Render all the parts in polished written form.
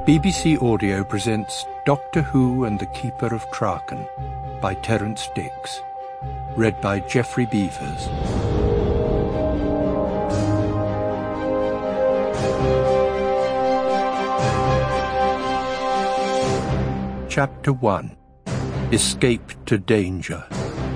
BBC Audio presents Doctor Who and the Keeper of Traken by Terence Dix. Read by Geoffrey Beevers. Chapter 1. Escape to Danger.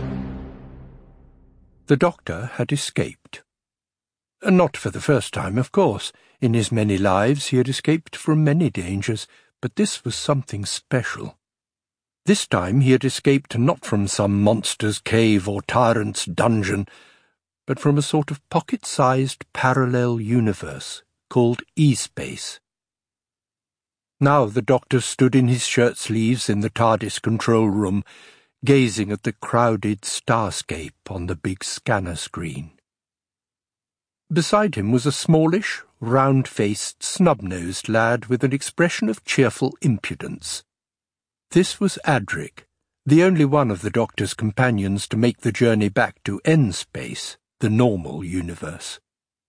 The Doctor had escaped. Not for the first time, of course. In his many lives he had escaped from many dangers, but this was something special. This time he had escaped not from some monster's cave or tyrant's dungeon, but from a sort of pocket-sized parallel universe called E-Space. Now the Doctor stood in his shirt-sleeves in the TARDIS control room, gazing at the crowded starscape on the big scanner screen. Beside him was a smallish, round-faced, snub-nosed lad with an expression of cheerful impudence. This was Adric, the only one of the Doctor's companions to make the journey back to N-Space, the normal universe.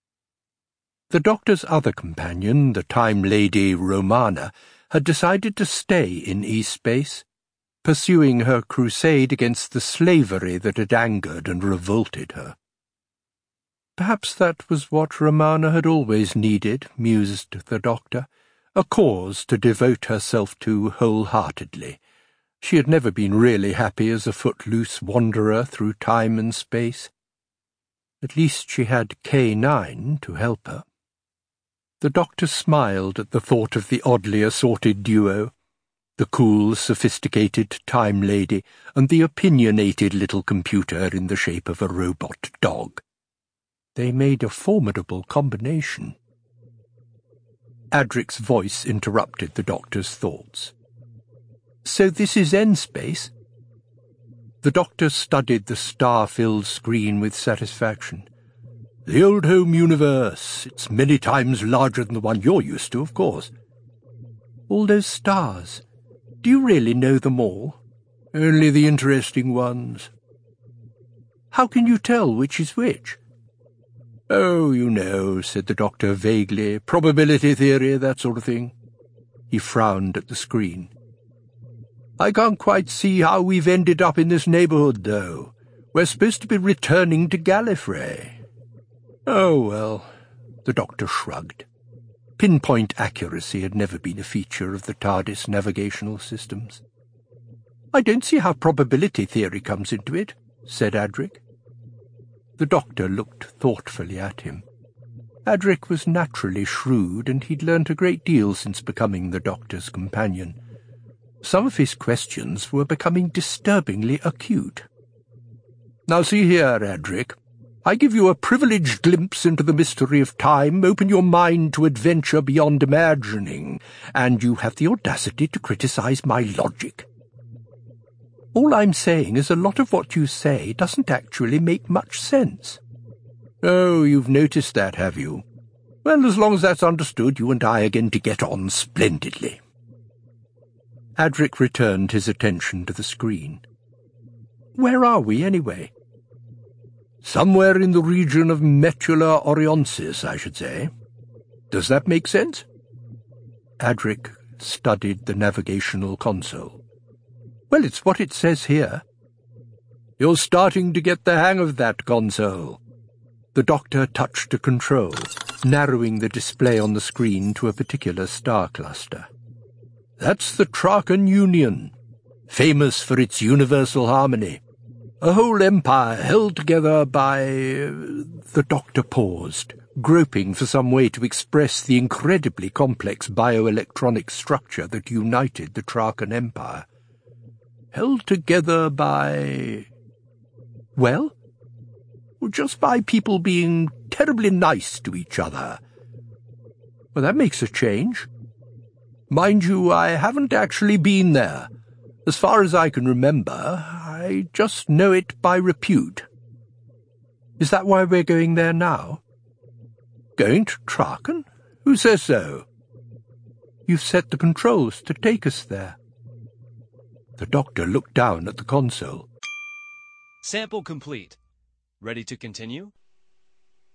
The Doctor's other companion, the Time Lady Romana, had decided to stay in E-Space, pursuing her crusade against the slavery that had angered and revolted her. Perhaps that was what Romana had always needed, mused the Doctor, a cause to devote herself to wholeheartedly. She had never been really happy as a footloose wanderer through time and space. At least she had K9 to help her. The Doctor smiled at the thought of the oddly assorted duo, the cool, sophisticated Time Lady and the opinionated little computer in the shape of a robot dog. They made a formidable combination. Adric's voice interrupted the Doctor's thoughts. "So this is N-Space?" The Doctor studied the star-filled screen with satisfaction. "The old home universe. It's many times larger than the one you're used to, of course." "All those stars. Do you really know them all?" "Only the interesting ones." "How can you tell which is which?" "Oh, you know," said the Doctor vaguely, "probability theory, that sort of thing." He frowned at the screen. "I can't quite see how we've ended up in this neighbourhood, though. We're supposed to be returning to Gallifrey." "Oh, well," the Doctor shrugged. Pinpoint accuracy had never been a feature of the TARDIS navigational systems. "I don't see how probability theory comes into it," said Adric. The Doctor looked thoughtfully at him. Adric was naturally shrewd, and he'd learnt a great deal since becoming the Doctor's companion. Some of his questions were becoming disturbingly acute. "Now see here, Adric. I give you a privileged glimpse into the mystery of time, open your mind to adventure beyond imagining, and you have the audacity to criticize my logic. All I'm saying is a lot of what you say doesn't actually make much sense." "Oh, you've noticed that, have you? Well, as long as that's understood, you and I are going to get on splendidly." Adric returned his attention to the screen. "Where are we, anyway?" "Somewhere in the region of Metula Orionsis, I should say. Does that make sense?" Adric studied the navigational console. "Well, it's what it says here." "You're starting to get the hang of that console." The Doctor touched a control, narrowing the display on the screen to a particular star cluster. "That's the Traken Union, famous for its universal harmony. A whole empire held together by—" The Doctor paused, groping for some way to express the incredibly complex bioelectronic structure that united the Traken Empire. "Held together by—" "Well?" "Well, just by people being terribly nice to each other." "Well, that makes a change." "Mind you, I haven't actually been there. As far as I can remember, I just know it by repute." "Is that why we're going there now?" "Going to Traken? Who says so?" "You've set the controls to take us there." The Doctor looked down at the console. Sample complete. Ready to continue?